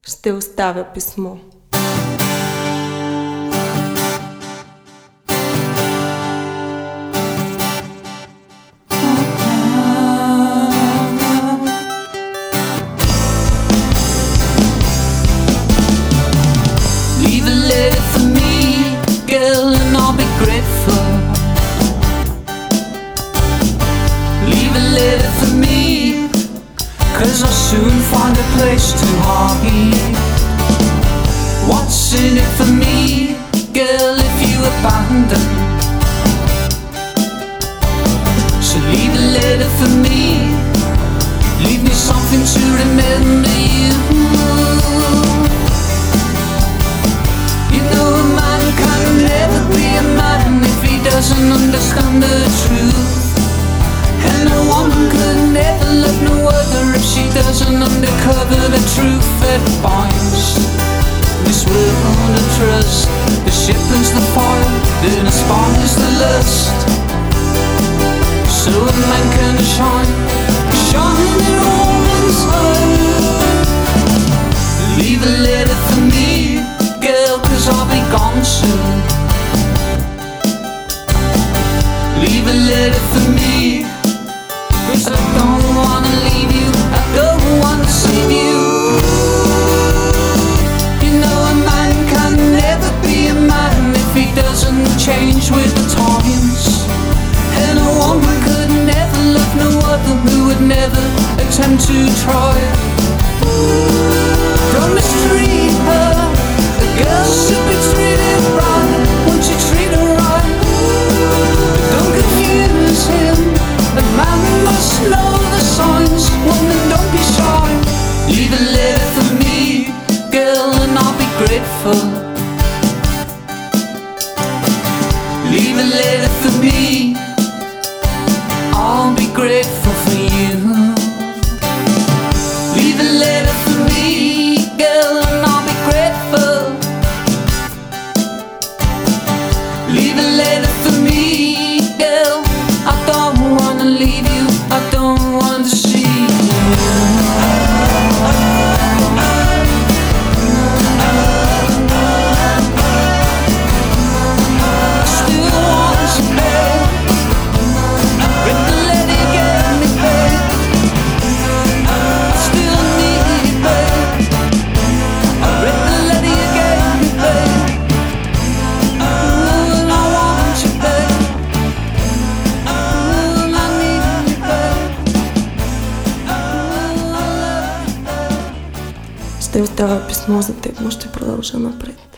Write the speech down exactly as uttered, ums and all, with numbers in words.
Ще оставя писмо. Leave a letter for me, girl, and I'll be grateful. Leave a letter for me, 'cause I'll soon find a place to hide. What's in it for me, girl, if you abandon? So leave a letter for me, leave me something to remember you. You know a man can never be a man if he doesn't understand the truth. And a woman could never love no other if she doesn't undercover the truth that binds this world of trust, that shapes the fire, that inspires the lust. So a man can shine, shine in a woman's heart. Leave a letter for me, girl, 'cause I'll be gone soon. Leave a letter for me, 'cause I don't wanna leave you, I don't wanna see you. You know a man can never be a man if he doesn't change with the times. And a woman could never love no other who would never attempt to try. Don't mistreat her, the girl should be treated right. Won't you treat her right? Don't confuse him, the man must know the signs. Woman, don't be shy. Leave a letter for me, girl, and I'll be grateful. Leave a letter for me, I'll be grateful for you. Leave a letter for me, girl, and I'll be grateful. Leave a letter for me, girl, I don't wanna leave you, I don't want to see you. I still want you, babe. Read the letter you gave me, babe. I still need you, babe. I read the letter you gave me, babe. Ooh, and I want you, babe. Ooh, and I need you, babe. Ooh, I love you, babe. Ще оставя писмо за теб, но ще продължа напред.